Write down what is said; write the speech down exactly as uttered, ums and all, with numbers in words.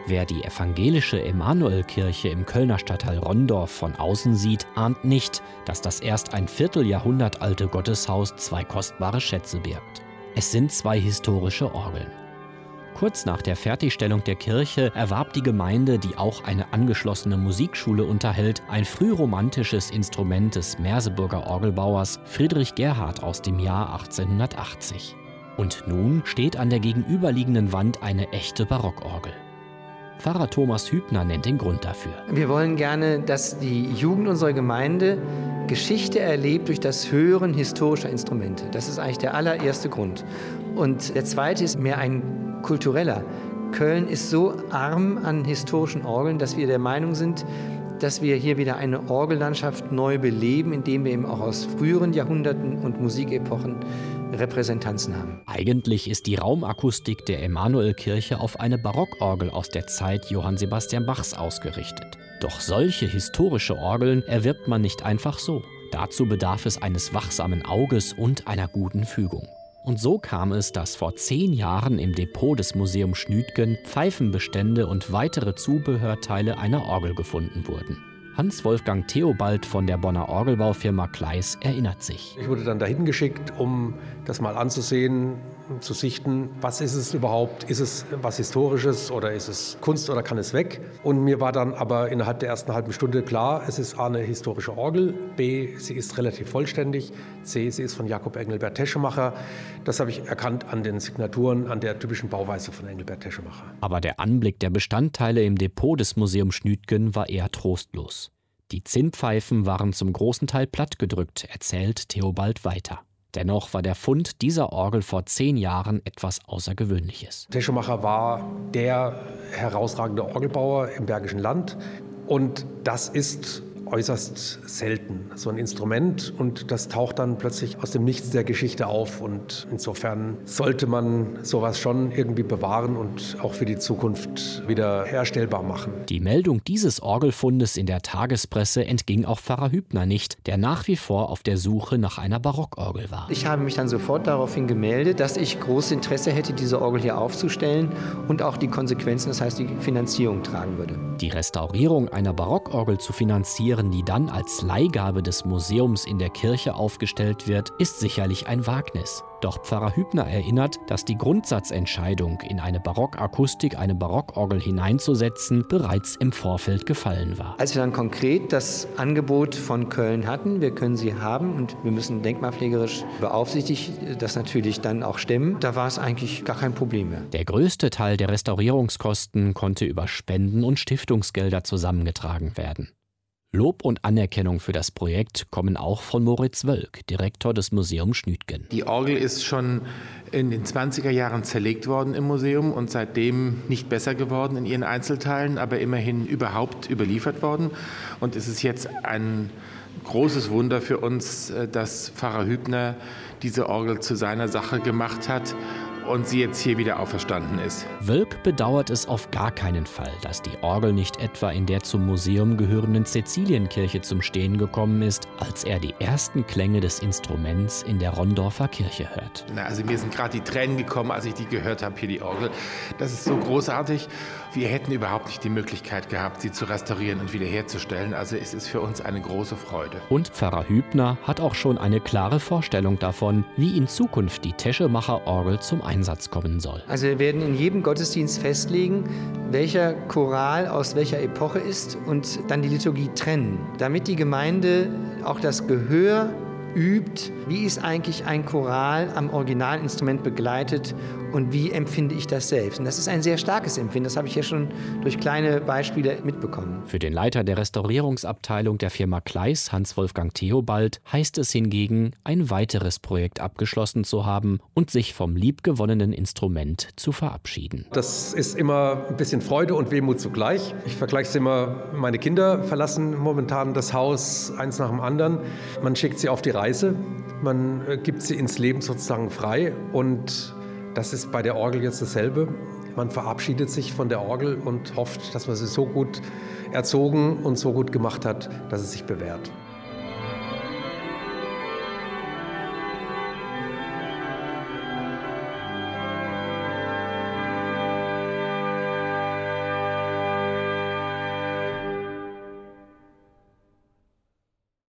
Wer die evangelische Emanuelkirche im Kölner Stadtteil Rondorf von außen sieht, ahnt nicht, dass das erst ein Vierteljahrhundert alte Gotteshaus zwei kostbare Schätze birgt. Es sind zwei historische Orgeln. Kurz nach der Fertigstellung der Kirche erwarb die Gemeinde, die auch eine angeschlossene Musikschule unterhält, ein frühromantisches Instrument des Merseburger Orgelbauers Friedrich Gerhard aus dem Jahr achtzehnhundertachtzig. Und nun steht an der gegenüberliegenden Wand eine echte Barockorgel. Pfarrer Thomas Hübner nennt den Grund dafür. Wir wollen gerne, dass die Jugend unserer Gemeinde Geschichte erlebt durch das Hören historischer Instrumente. Das ist eigentlich der allererste Grund. Und der zweite ist mehr ein kultureller. Köln ist so arm an historischen Orgeln, dass wir der Meinung sind, dass wir hier wieder eine Orgellandschaft neu beleben, indem wir eben auch aus früheren Jahrhunderten und Musikepochen Repräsentanzen haben. Eigentlich ist die Raumakustik der Emanuelkirche auf eine Barockorgel aus der Zeit Johann Sebastian Bachs ausgerichtet. Doch solche historische Orgeln erwirbt man nicht einfach so. Dazu bedarf es eines wachsamen Auges und einer guten Fügung. Und so kam es, dass vor zehn Jahren im Depot des Museums Schnütgen Pfeifenbestände und weitere Zubehörteile einer Orgel gefunden wurden. Hans-Wolfgang Theobald von der Bonner Orgelbaufirma Kleis erinnert sich. Ich wurde dann dahin geschickt, um das mal anzusehen, zu sichten, was ist es überhaupt? Ist es was Historisches oder ist es Kunst oder kann es weg? Und mir war dann aber innerhalb der ersten halben Stunde klar, es ist A, eine historische Orgel, B, sie ist relativ vollständig, C, sie ist von Jakob Engelbert Teschemacher. Das habe ich erkannt an den Signaturen, an der typischen Bauweise von Engelbert Teschemacher. Aber der Anblick der Bestandteile im Depot des Museums Schnütgen war eher trostlos. Die Zinnpfeifen waren zum großen Teil plattgedrückt, erzählt Theobald weiter. Dennoch war der Fund dieser Orgel vor zehn Jahren etwas Außergewöhnliches. Teschemacher war der herausragende Orgelbauer im Bergischen Land und das ist äußerst selten, so ein Instrument, und das taucht dann plötzlich aus dem Nichts der Geschichte auf und insofern sollte man sowas schon irgendwie bewahren und auch für die Zukunft wieder herstellbar machen. Die Meldung dieses Orgelfundes in der Tagespresse entging auch Pfarrer Hübner nicht, der nach wie vor auf der Suche nach einer Barockorgel war. Ich habe mich dann sofort daraufhin gemeldet, dass ich großes Interesse hätte, diese Orgel hier aufzustellen und auch die Konsequenzen, das heißt die Finanzierung tragen würde. Die Restaurierung einer Barockorgel zu finanzieren, die dann als Leihgabe des Museums in der Kirche aufgestellt wird, ist sicherlich ein Wagnis. Doch Pfarrer Hübner erinnert, dass die Grundsatzentscheidung, in eine Barockakustik eine Barockorgel hineinzusetzen, bereits im Vorfeld gefallen war. Als wir dann konkret das Angebot von Köln hatten, wir können sie haben und wir müssen denkmalpflegerisch beaufsichtigt das natürlich dann auch stemmen, da war es eigentlich gar kein Problem mehr. Der größte Teil der Restaurierungskosten konnte über Spenden und Stiftungsgelder zusammengetragen werden. Lob und Anerkennung für das Projekt kommen auch von Moritz Wölk, Direktor des Museums Schnütgen. Die Orgel ist schon in den zwanziger Jahren zerlegt worden im Museum und seitdem nicht besser geworden in ihren Einzelteilen, aber immerhin überhaupt überliefert worden. Und es ist jetzt ein großes Wunder für uns, dass Pfarrer Hübner diese Orgel zu seiner Sache gemacht hat und sie jetzt hier wieder auferstanden ist. Wölk bedauert es auf gar keinen Fall, dass die Orgel nicht etwa in der zum Museum gehörenden Cäcilienkirche zum Stehen gekommen ist, als er die ersten Klänge des Instruments in der Rondorfer Kirche hört. Na, also mir sind gerade die Tränen gekommen, als ich die gehört habe, hier die Orgel. Das ist so großartig. Wir hätten überhaupt nicht die Möglichkeit gehabt, sie zu restaurieren und wiederherzustellen. Also es ist für uns eine große Freude. Und Pfarrer Hübner hat auch schon eine klare Vorstellung davon, wie in Zukunft die Teschemacher Orgel zum Einsatz kommen soll. Also wir werden in jedem Gottesdienst festlegen, welcher Choral aus welcher Epoche ist und dann die Liturgie trennen, damit die Gemeinde auch das Gehör übt, wie ist eigentlich ein Choral am Originalinstrument begleitet und wie empfinde ich das selbst. Und das ist ein sehr starkes Empfinden, das habe ich ja schon durch kleine Beispiele mitbekommen. Für den Leiter der Restaurierungsabteilung der Firma Kleis, Hans-Wolfgang Theobald, heißt es hingegen, ein weiteres Projekt abgeschlossen zu haben und sich vom liebgewonnenen Instrument zu verabschieden. Das ist immer ein bisschen Freude und Wehmut zugleich. Ich vergleiche es immer, meine Kinder verlassen momentan das Haus, eins nach dem anderen. Man schickt sie auf die Reise, man gibt sie ins Leben sozusagen frei und das ist bei der Orgel jetzt dasselbe. Man verabschiedet sich von der Orgel und hofft, dass man sie so gut erzogen und so gut gemacht hat, dass es sich bewährt.